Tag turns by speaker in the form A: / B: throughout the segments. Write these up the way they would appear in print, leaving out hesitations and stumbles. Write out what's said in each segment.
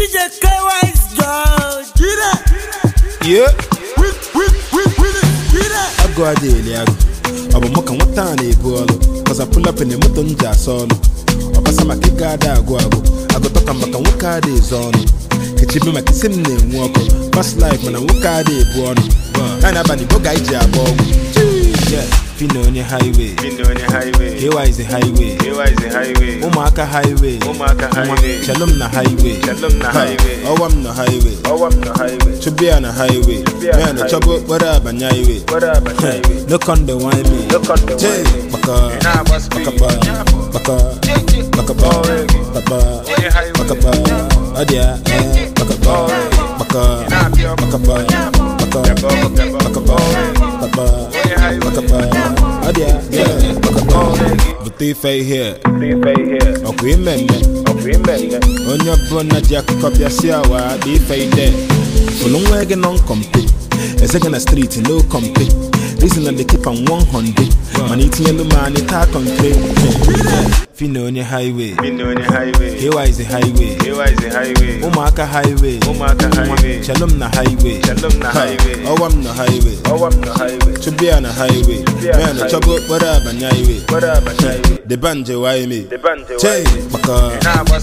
A: DJ K-Wise George.
B: Yeah. I go a daily. I'm a mock and what time they pull. Cause I pull up in the motor solo. I pass my kick out. I go talk and back and walk out days on. It's even my kissing name walk. Past life when I walk out day born. And I'm a book I jab. Yeah. Fino on your highway. Here is the highway. Umaka highway. Shalom na highway. Oh, I'm no highway. To be on a highway. Man, a trouble, whatever, highway. Look on the wine me. Butifei here. Okay, men. On your brother, Jack, copy a siawa, defay there. For long wagon on compete. A second a street, no compete. Reason that they keep on 100. Man eating yellow man, it talk on trade. Fino on your highway. Here is the highway. Umaka highway. Shalom na highway. Oh, I'm no highway. To be on a highway. Man, a trouble, whatever, highway. The banjo, why me? Tay, baka,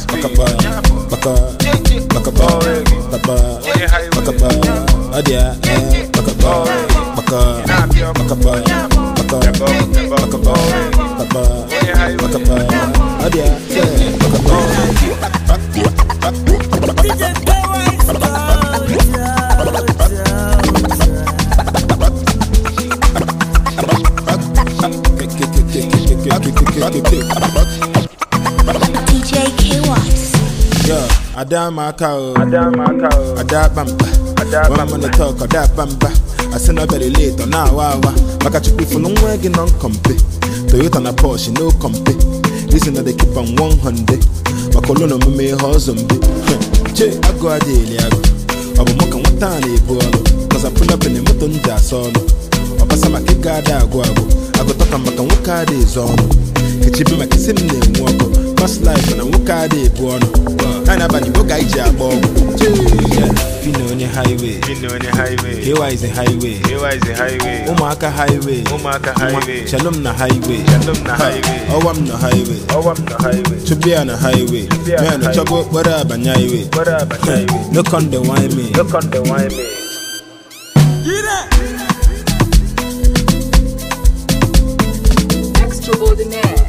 C: DJ K-Wise.
B: Yo, Adama cow, Adabamba. One on the talk, Adabamba. I send her very late on now, Maka chippy for long wagon on compy. Toyota na Porsche, no compy. Listen that they keep on 100. Makolono me husband. Che, I go a daily. I'm a mock and what time they pull. Cause I pull up in the motor solo. I pass my kick out. I go talk and back and walk out days on. It's even my kissing name walk. Past life when I walk out day born. And I'm a book I jab. Fino on your highway. Here is the highway. Umaka highway. Shalom na highway. Oh, I'm no highway. To be on a highway. Man, a trouble, whatever, highway. Look on the wine me.
D: Extraordinaire.